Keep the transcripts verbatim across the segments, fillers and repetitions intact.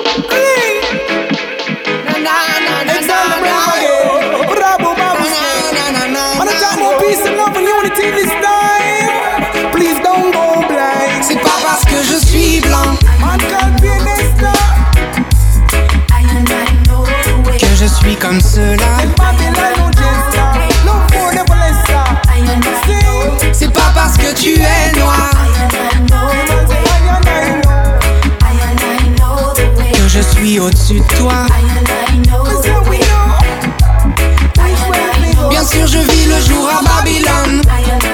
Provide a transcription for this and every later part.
C'est pas parce que je suis blanc que je suis comme cela. C'est pas parce que tu es noir que je suis au-dessus de toi. Bien sûr je vis le jour à Babylone.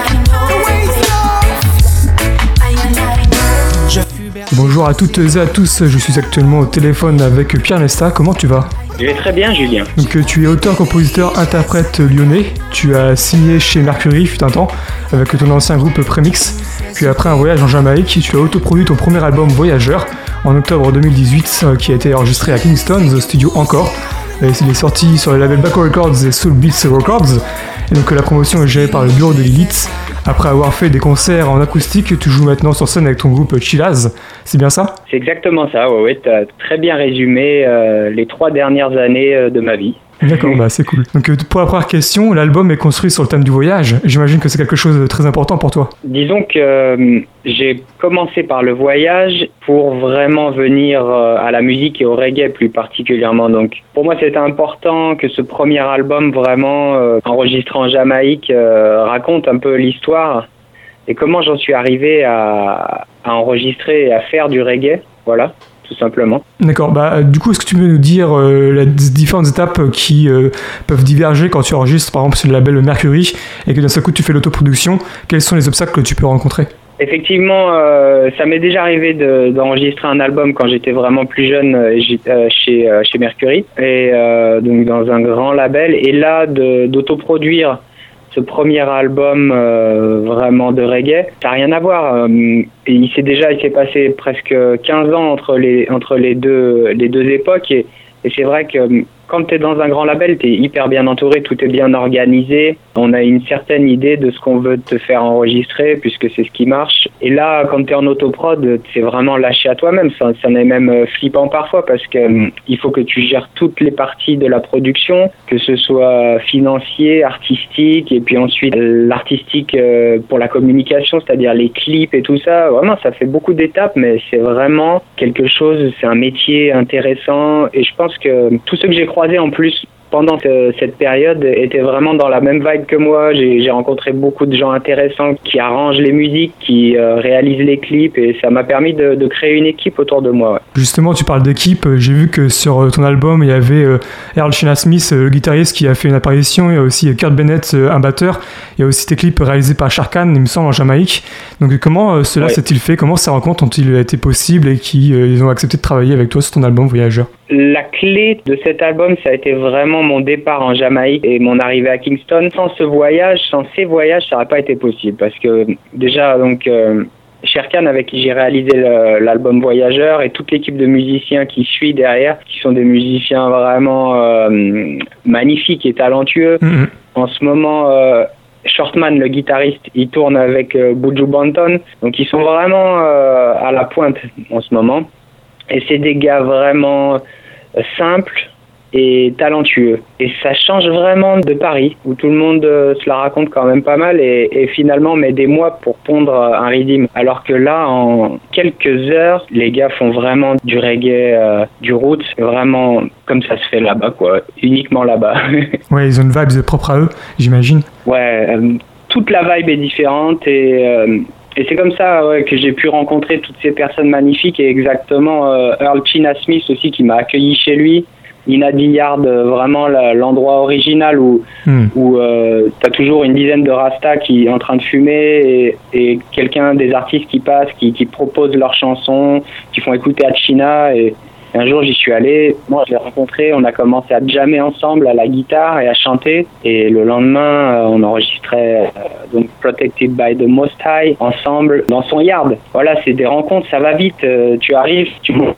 Bonjour à toutes et à tous, je suis actuellement au téléphone avec Pierre Nesta. Comment tu vas ? Je vais très bien, Julien. Donc tu es auteur, compositeur, interprète lyonnais. Tu as signé chez Mercury fut un temps avec ton ancien groupe Premix. Puis après un voyage en Jamaïque, tu as autoproduit ton premier album Voyageur en octobre deux mille dix-huit qui a été enregistré à Kingston, The Studio encore. Et il est sorti sur les labels Baco Records et Soul Beats Records. Et donc la promotion est gérée par le bureau de Lilith. Après avoir fait des concerts en acoustique, tu joues maintenant sur scène avec ton groupe Chillaz. C'est bien ça ? C'est exactement ça, ouais, ouais. Tu as très bien résumé euh, les trois dernières années euh, de ma vie. D'accord, bah c'est cool. Donc pour la première question, l'album est construit sur le thème du voyage. J'imagine que c'est quelque chose de très important pour toi. Disons que euh, j'ai commencé par le voyage pour vraiment venir euh, à la musique et au reggae plus particulièrement. Donc pour moi c'était important que ce premier album vraiment euh, enregistré en Jamaïque euh, raconte un peu l'histoire et comment j'en suis arrivé à, à enregistrer et à faire du reggae. Voilà. Tout simplement. D'accord, bah du coup est-ce que tu peux nous dire euh, les différentes étapes qui euh, peuvent diverger quand tu enregistres par exemple sur le label Mercury et que d'un seul coup tu fais l'autoproduction, quels sont les obstacles que tu peux rencontrer ? Effectivement, euh, ça m'est déjà arrivé de, d'enregistrer un album quand j'étais vraiment plus jeune euh, chez, euh, chez Mercury, et euh, donc dans un grand label, et là de, d'autoproduire ce premier album euh, vraiment de reggae, ça n'a rien à voir. Euh, et il s'est déjà, il s'est passé presque quinze ans entre les, entre les deux, les deux époques, et, et c'est vrai que quand tu es dans un grand label, tu es hyper bien entouré, tout est bien organisé. On a une certaine idée de ce qu'on veut te faire enregistrer, puisque c'est ce qui marche. Et là, quand tu es en autoprod, c'est vraiment lâché à toi-même. Ça, ça en est même flippant parfois, parce que euh, il faut que tu gères toutes les parties de la production, que ce soit financier, artistique, et puis ensuite l'artistique euh, pour la communication, c'est-à-dire les clips et tout ça. Vraiment, ça fait beaucoup d'étapes, mais c'est vraiment quelque chose, c'est un métier intéressant. Et je pense que tous ceux que j'ai croisés en plus pendant ce, cette période étaient vraiment dans la même vibe que moi. J'ai, j'ai rencontré beaucoup de gens intéressants qui arrangent les musiques, qui euh, réalisent les clips, et ça m'a permis de, de créer une équipe autour de moi. Ouais. Justement, tu parles d'équipe. J'ai vu que sur ton album, il y avait euh, Earl China Smith, euh, le guitariste, qui a fait une apparition. Il y a aussi Kurt Bennett, euh, un batteur. Il y a aussi tes clips réalisés par Sharkan, il me semble, en Jamaïque. Donc comment euh, cela ouais. s'est-il fait ? Comment ces rencontres ont-ils été possibles et qui euh, ils ont accepté de travailler avec toi sur ton album Voyageur ? La clé de cet album, ça a été vraiment mon départ en Jamaïque et mon arrivée à Kingston. Sans ce voyage, sans ces voyages, ça n'aurait pas été possible, parce que déjà, donc, euh, Sharkan, avec qui j'ai réalisé le, l'album Voyageur, et toute l'équipe de musiciens qui suit derrière, qui sont des musiciens vraiment euh, magnifiques et talentueux. Mm-hmm. En ce moment, euh, Shortman, le guitariste, il tourne avec euh, Buju Banton, donc ils sont vraiment euh, à la pointe en ce moment. Et c'est des gars vraiment simples et talentueux. Et ça change vraiment de Paris, où tout le monde euh, se la raconte quand même pas mal, et, et finalement met des mois pour pondre un rythme. Alors que là, en quelques heures, les gars font vraiment du reggae, euh, du roots, vraiment comme ça se fait là-bas, quoi. Uniquement là-bas. Ouais, ils ont une vibe propre à eux, j'imagine. Ouais, euh, toute la vibe est différente, et... Euh, Et c'est comme ça ouais, que j'ai pu rencontrer toutes ces personnes magnifiques, et exactement euh, Earl China Smith aussi qui m'a accueilli chez lui. Ina Dillard, vraiment la, l'endroit original où, mm. où euh, tu as toujours une dizaine de Rastas qui est en train de fumer, et, et quelqu'un, des artistes qui passent, qui, qui proposent leurs chansons, qui font écouter à China. Et, et un jour j'y suis allé, moi je l'ai rencontré, on a commencé à jammer ensemble à la guitare et à chanter, et le lendemain euh, on enregistrait euh, donc Protected by the Most High ensemble dans son yard. Voilà, c'est des rencontres, ça va vite, euh, tu arrives, tu montes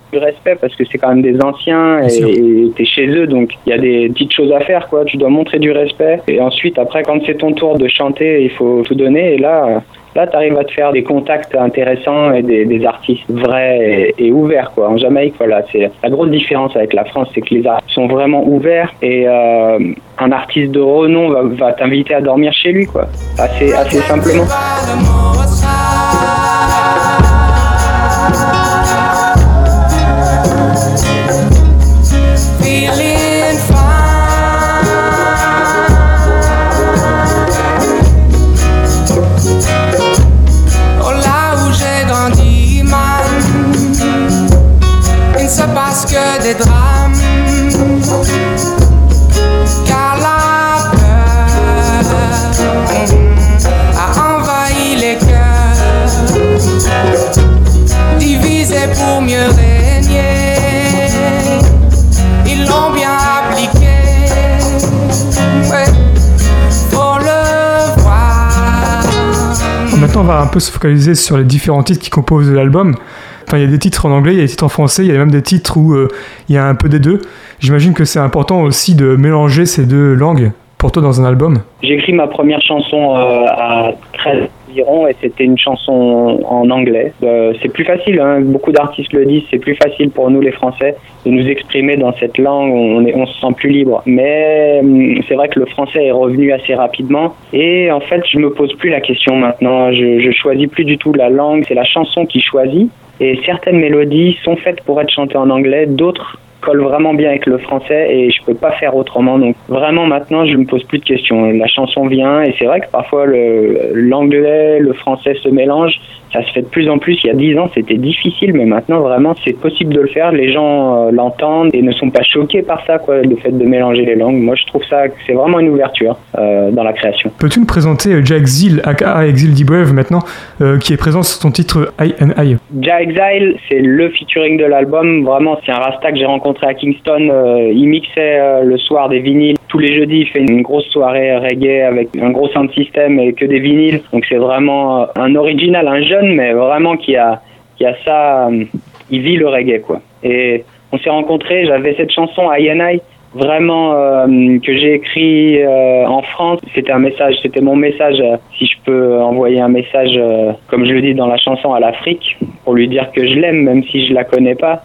du respect parce que c'est quand même des anciens et, et t'es chez eux, donc il y a des petites choses à faire, quoi. Tu dois montrer du respect et ensuite après quand c'est ton tour de chanter, il faut tout donner et là là t'arrives à te faire des contacts intéressants et des, des artistes vrais et, et ouverts, quoi. En Jamaïque, voilà, c'est la grosse différence avec la France, c'est que les artistes sont vraiment ouverts et euh, un artiste de renom va, va t'inviter à dormir chez lui, quoi. Assez assez simplement. Que des drames, car la peur a envahi les cœurs, divisés pour mieux régner, ils l'ont bien appliqué, ouais, faut le voir. Maintenant on va un peu se focaliser sur les différents titres qui composent l'album. Enfin, il y a des titres en anglais, il y a des titres en français, il y a même des titres où euh, il y a un peu des deux. J'imagine que c'est important aussi de mélanger ces deux langues pour toi dans un album. J'ai écrit ma première chanson euh, à treize environ et c'était une chanson en anglais. Euh, c'est plus facile, hein, beaucoup d'artistes le disent, c'est plus facile pour nous les Français de nous exprimer dans cette langue, on, est, on se sent plus libre. Mais euh, c'est vrai que le français est revenu assez rapidement et en fait je me pose plus la question maintenant, je, je choisis plus du tout la langue, c'est la chanson qui choisit. Et certaines mélodies sont faites pour être chantées en anglais, d'autres collent vraiment bien avec le français et je peux pas faire autrement. Donc vraiment maintenant, je me pose plus de questions. La chanson vient et c'est vrai que parfois le, l'anglais, le français se mélangent. Ça se fait de plus en plus. Il y a dix ans, c'était difficile, mais maintenant vraiment, c'est possible de le faire. Les gens euh, l'entendent et ne sont pas choqués par ça, quoi, le fait de mélanger les langues. Moi, je trouve ça que c'est vraiment une ouverture euh, dans la création. Peux-tu nous présenter Jah Exile, aka Exile D Brave maintenant, euh, qui est présent sur ton titre I and I? Jah Exile, c'est le featuring de l'album. Vraiment, c'est un Rasta que j'ai rencontré à Kingston. Euh, il mixait euh, le soir des vinyles. Tous les jeudis, il fait une grosse soirée reggae avec un gros sound system et que des vinyles. Donc c'est vraiment un original, un jeune, mais vraiment qui a, qui a ça, euh, il vit le reggae, quoi. Et on s'est rencontrés, j'avais cette chanson I and I, vraiment euh, que j'ai écrit euh, en France. C'était un message, c'était mon message, euh, si je peux envoyer un message, euh, comme je le dis dans la chanson, à l'Afrique, pour lui dire que je l'aime, même si je la connais pas.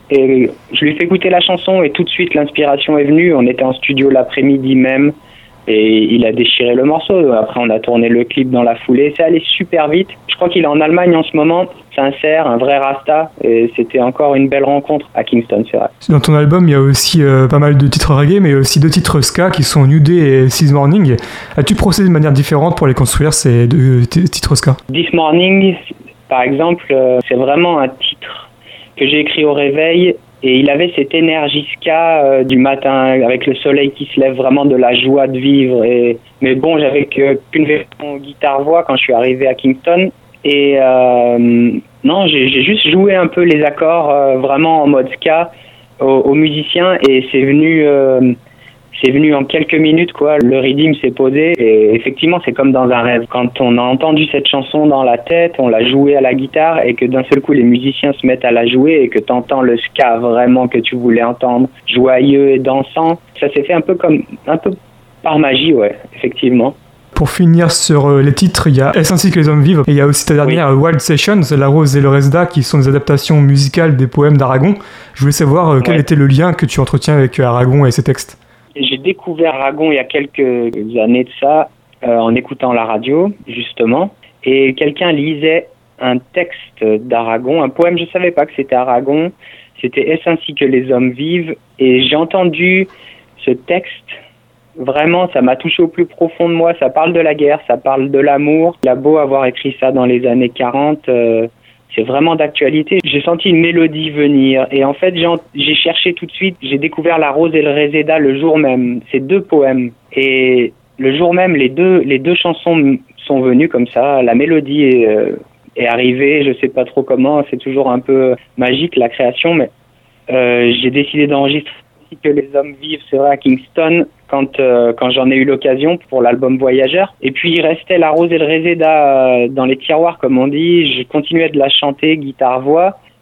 Et je lui fais écouter la chanson et tout de suite l'inspiration est venue. On était en studio l'après-midi même et il a déchiré le morceau. Après on a tourné le clip dans la foulée. C'est allé super vite. Je crois qu'il est en Allemagne en ce moment. Sincère, un vrai Rasta. Et c'était encore une belle rencontre à Kingston, c'est vrai. Dans ton album, il y a aussi euh, pas mal de titres reggae, mais aussi deux titres ska qui sont New Day et This Morning. As-tu procédé de manière différente pour les construire, ces deux t- titres ska? This Morning, par exemple, euh, c'est vraiment un titre que j'ai écrit au réveil et il avait cette énergie ska euh, du matin avec le soleil qui se lève, vraiment de la joie de vivre. Et, mais bon, j'avais que, qu'une version guitare-voix quand je suis arrivé à Kingston et euh, non, j'ai, j'ai juste joué un peu les accords euh, vraiment en mode ska aux, aux musiciens et c'est venu... Euh, C'est venu en quelques minutes, quoi. Le rythme s'est posé et effectivement, c'est comme dans un rêve. Quand on a entendu cette chanson dans la tête, on l'a jouée à la guitare et que d'un seul coup, les musiciens se mettent à la jouer et que tu entends le ska vraiment que tu voulais entendre, joyeux et dansant. Ça s'est fait un peu comme, un peu par magie, ouais, effectivement. Pour finir sur les titres, il y a Est-ce ainsi que les hommes vivent et il y a aussi ta dernière oui. Wild Sessions, La Rose et le Resda, qui sont des adaptations musicales des poèmes d'Aragon. Je voulais savoir quel ouais. était le lien que tu entretiens avec Aragon et ses textes. J'ai découvert Aragon il y a quelques années de ça, euh, en écoutant la radio, justement. Et quelqu'un lisait un texte d'Aragon, un poème, je ne savais pas que c'était Aragon. C'était « Est-ce ainsi que les hommes vivent ?» Et j'ai entendu ce texte, vraiment, ça m'a touché au plus profond de moi. Ça parle de la guerre, ça parle de l'amour. Il a beau avoir écrit ça dans les années quarante... Euh, c'est vraiment d'actualité. J'ai senti une mélodie venir et en fait j'ai, j'ai cherché tout de suite, j'ai découvert La Rose et le Reseda le jour même, ces deux poèmes. Et le jour même, les deux, les deux chansons sont venues comme ça, la mélodie est, euh, est arrivée, je sais pas trop comment, c'est toujours un peu magique la création, mais euh, j'ai décidé d'enregistrer que les hommes vivent, c'est vrai, à Kingston, quand euh, quand j'en ai eu l'occasion pour l'album Voyageur. Et puis il restait La Rose et le Reseda euh, dans les tiroirs, comme on dit. Je continuais de la chanter, guitare-voix.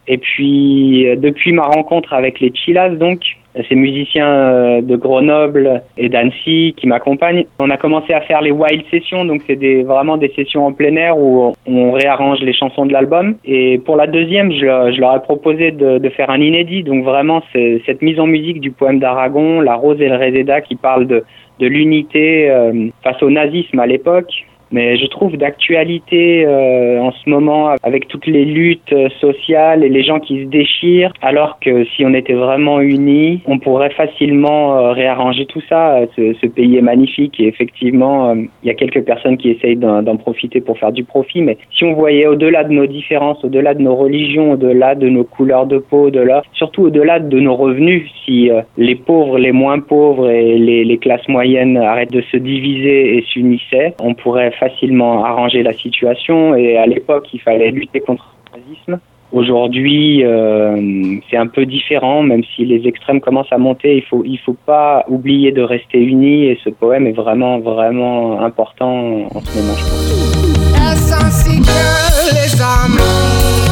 Et puis, depuis ma rencontre avec les Chillas, donc, ces musiciens de Grenoble et d'Annecy qui m'accompagnent, on a commencé à faire les Wild Sessions, donc c'est des, vraiment des sessions en plein air où on réarrange les chansons de l'album. Et pour la deuxième, je, je leur ai proposé de, de faire un inédit, donc vraiment c'est cette mise en musique du poème d'Aragon, La Rose et le Réséda, qui parle de, de l'unité euh, face au nazisme à l'époque. Mais je trouve d'actualité euh, en ce moment avec toutes les luttes sociales et les gens qui se déchirent, alors que si on était vraiment unis, on pourrait facilement euh, réarranger tout ça. Ce, ce pays est magnifique et effectivement, il euh, y a quelques personnes qui essayent d'en, d'en profiter pour faire du profit. Mais si on voyait au-delà de nos différences, au-delà de nos religions, au-delà de nos couleurs de peau, au-delà, surtout au-delà de nos revenus, si euh, les pauvres, les moins pauvres et les, les classes moyennes arrêtent de se diviser et s'unissaient, on pourrait facilement arranger la situation. Et à l'époque, il fallait lutter contre le nazisme. Aujourd'hui, euh, c'est un peu différent, même si les extrêmes commencent à monter. Il faut, il faut pas oublier de rester unis. Et ce poème est vraiment, vraiment important en ce moment, je pense. Est-ce ainsi que les amis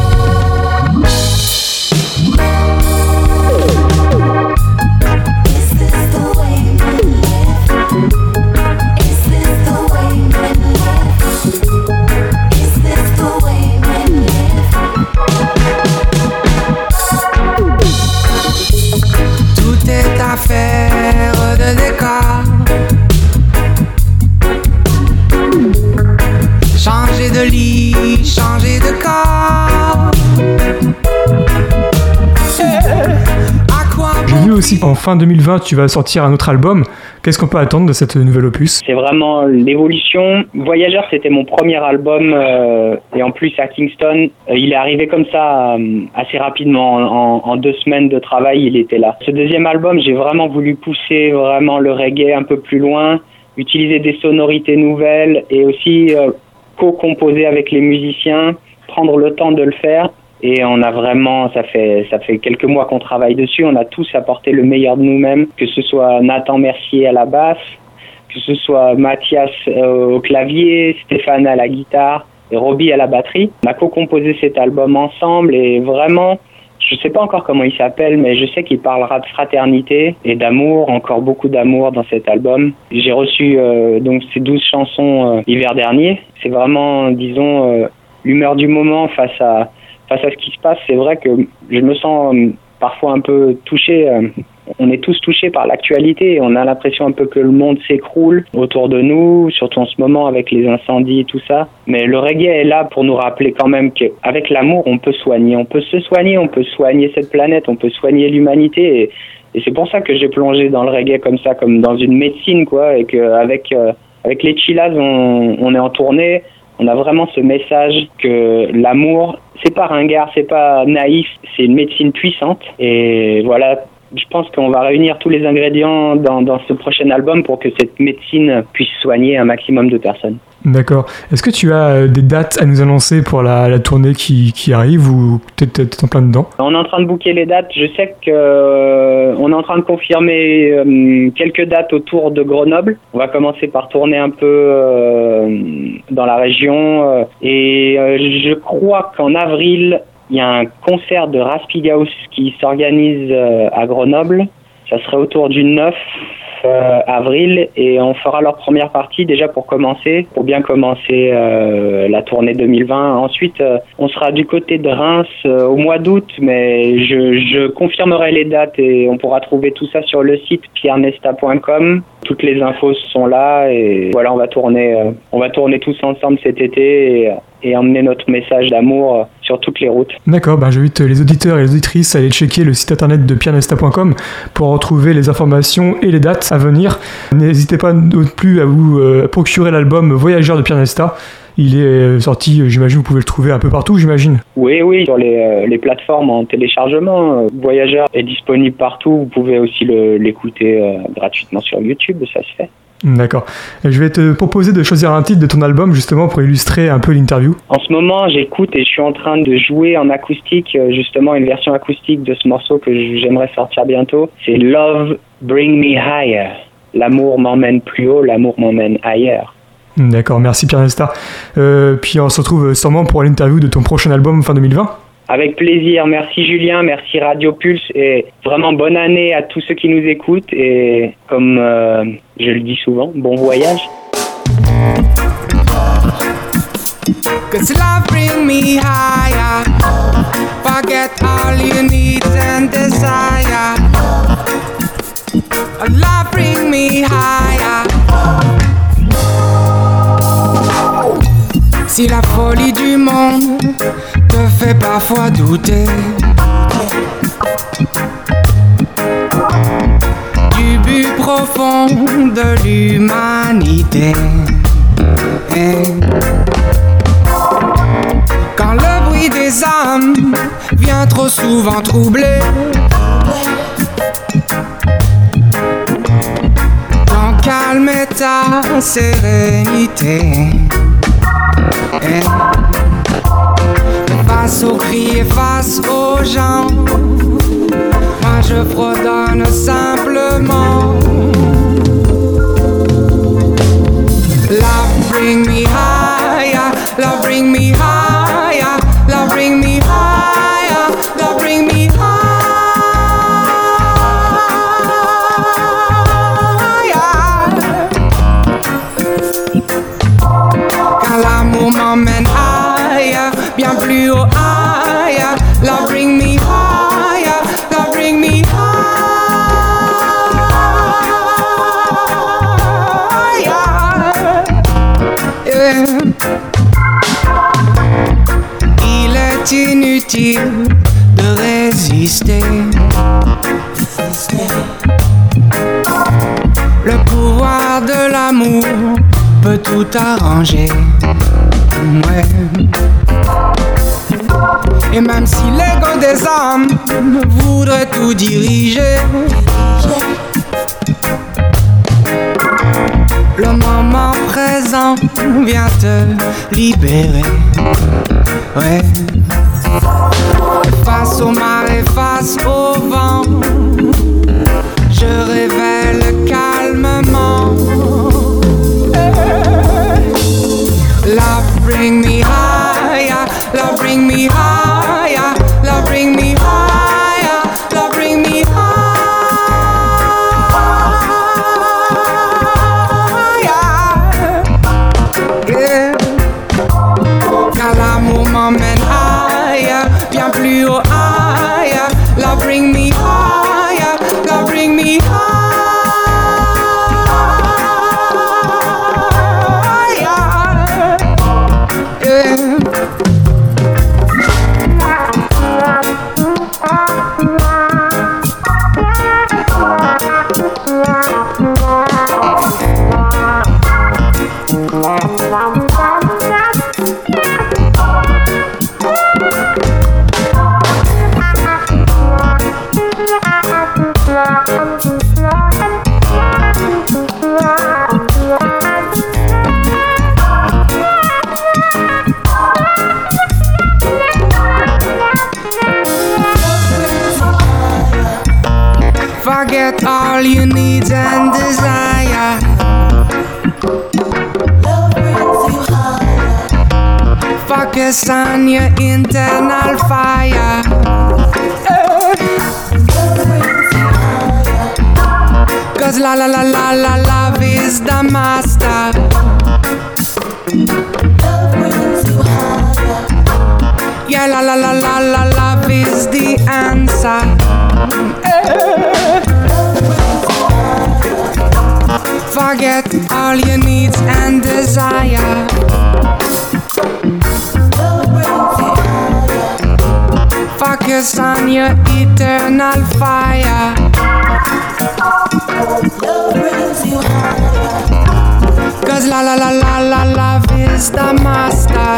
affaire de décor, changer de lit, changer de corps. J'ai vu aussi en fin deux mille vingt, tu vas sortir un autre album. Qu'est-ce qu'on peut attendre de cette nouvelle opus ? C'est vraiment l'évolution. Voyageur, c'était mon premier album euh, et en plus à Kingston, euh, il est arrivé comme ça euh, assez rapidement. En, en deux semaines de travail, il était là. Ce deuxième album, j'ai vraiment voulu pousser vraiment le reggae un peu plus loin, utiliser des sonorités nouvelles et aussi euh, co-composer avec les musiciens, prendre le temps de le faire. Et on a vraiment, ça fait ça fait quelques mois qu'on travaille dessus, on a tous apporté le meilleur de nous-mêmes, que ce soit Nathan Mercier à la basse, que ce soit Mathias euh, au clavier, Stéphane à la guitare et Robbie à la batterie. On a co-composé cet album ensemble et vraiment, je sais pas encore comment il s'appelle, mais je sais qu'il parlera de fraternité et d'amour, encore beaucoup d'amour dans cet album. J'ai reçu euh, donc ces douze chansons euh, l'hiver dernier. C'est vraiment, disons, euh, l'humeur du moment face à Face à ce qui se passe. C'est vrai que je me sens euh, parfois un peu touché. Euh, on est tous touchés par l'actualité et on a l'impression un peu que le monde s'écroule autour de nous, surtout en ce moment avec les incendies et tout ça. Mais le reggae est là pour nous rappeler quand même qu'avec l'amour, on peut soigner. On peut se soigner, on peut soigner cette planète, on peut soigner l'humanité. Et, et c'est pour ça que j'ai plongé dans le reggae comme ça, comme dans une médecine, quoi. Et qu'avec euh, avec les Chillas, on, on est en tournée. On a vraiment ce message que l'amour, c'est pas ringard, c'est pas naïf, c'est une médecine puissante. Et voilà, je pense qu'on va réunir tous les ingrédients dans, dans ce prochain album pour que cette médecine puisse soigner un maximum de personnes. D'accord. Est-ce que tu as des dates à nous annoncer pour la, la tournée qui, qui arrive ou t'es, t'es en plein dedans ? On est en train de booker les dates. Je sais qu'on euh, est en train de confirmer euh, quelques dates autour de Grenoble. On va commencer par tourner un peu euh, dans la région. Euh, et euh, je crois qu'en avril, il y a un concert de Raspigaus qui s'organise euh, à Grenoble. Ça serait autour du neuf Euh, avril et on fera leur première partie déjà pour commencer, pour bien commencer euh, la tournée deux mille vingt. Ensuite, euh, on sera du côté de Reims euh, au mois d'août, mais je, je confirmerai les dates et on pourra trouver tout ça sur le site pierre nesta point com. Toutes les infos sont là et voilà, on va tourner, euh, on va tourner tous ensemble cet été et, et emmener notre message d'amour euh, sur toutes les routes. D'accord, ben j'invite les auditeurs et les auditrices à aller checker le site internet de pierre nesta point com pour retrouver les informations et les dates à venir. N'hésitez pas non plus à vous euh, procurer l'album Voyageur de Pierre Nesta. Il est sorti, j'imagine, vous pouvez le trouver un peu partout, j'imagine. Oui, oui, sur les, euh, les plateformes en téléchargement. Voyageur est disponible partout. Vous pouvez aussi le, l'écouter euh, gratuitement sur YouTube, ça se fait. D'accord. Je vais te proposer de choisir un titre de ton album, justement, pour illustrer un peu l'interview. En ce moment, j'écoute et je suis en train de jouer en acoustique, justement, une version acoustique de ce morceau que j'aimerais sortir bientôt. C'est Love Bring Me Higher. L'amour m'emmène plus haut, l'amour m'emmène ailleurs. D'accord, merci Pierre Nesta. Euh, puis on se retrouve sûrement pour l'interview de ton prochain album fin deux mille vingt. Avec plaisir. Merci Julien, merci Radio Pulse et vraiment bonne année à tous ceux qui nous écoutent et comme euh, je le dis souvent, bon voyage. Cause love bring me higher. Forget all your needs and desire. Love bring me higher. Si la folie du monde te fait parfois douter du but profond de l'humanité, et quand le bruit des âmes vient trop souvent troubler ton calme et ta sérénité, et face aux cris et face aux gens, moi je fredonne simplement. Love bring me higher, love bring me higher, love bring me higher, love bring me higher. Car l'amour m'emmène higher, bien plus haut higher, love bring me higher, love bring me higher. Il est inutile de résister. Le pouvoir de l'amour peut tout arranger. Ouais. Et même si l'ego des hommes voudrait tout diriger, le moment présent vient te libérer. Ouais. Face aux marées, face au vent, je révèle calmement. Love bring me higher, love bring me higher, love bring me higher, love bring me higher. Yeah. Car l'amour m'emmène higher, bien plus haut higher, love bring me higher, love bring me higher. Forget all your needs and desire. Love brings you higher. Focus on your internal fire. Love brings you higher. Cause la la la la la love is the master. Love brings you higher. Yeah, la la la la la love is the answer. Forget all your needs and desire. Love brings you higher. Focus on your eternal fire. Love brings you higher. Cause la la la la la love is the master.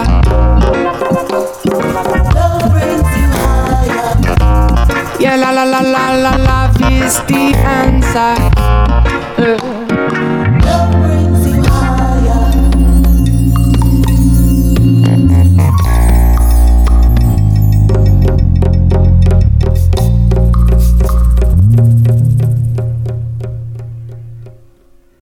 Love brings you higher. Yeah, la la la la la love is the answer. Uh.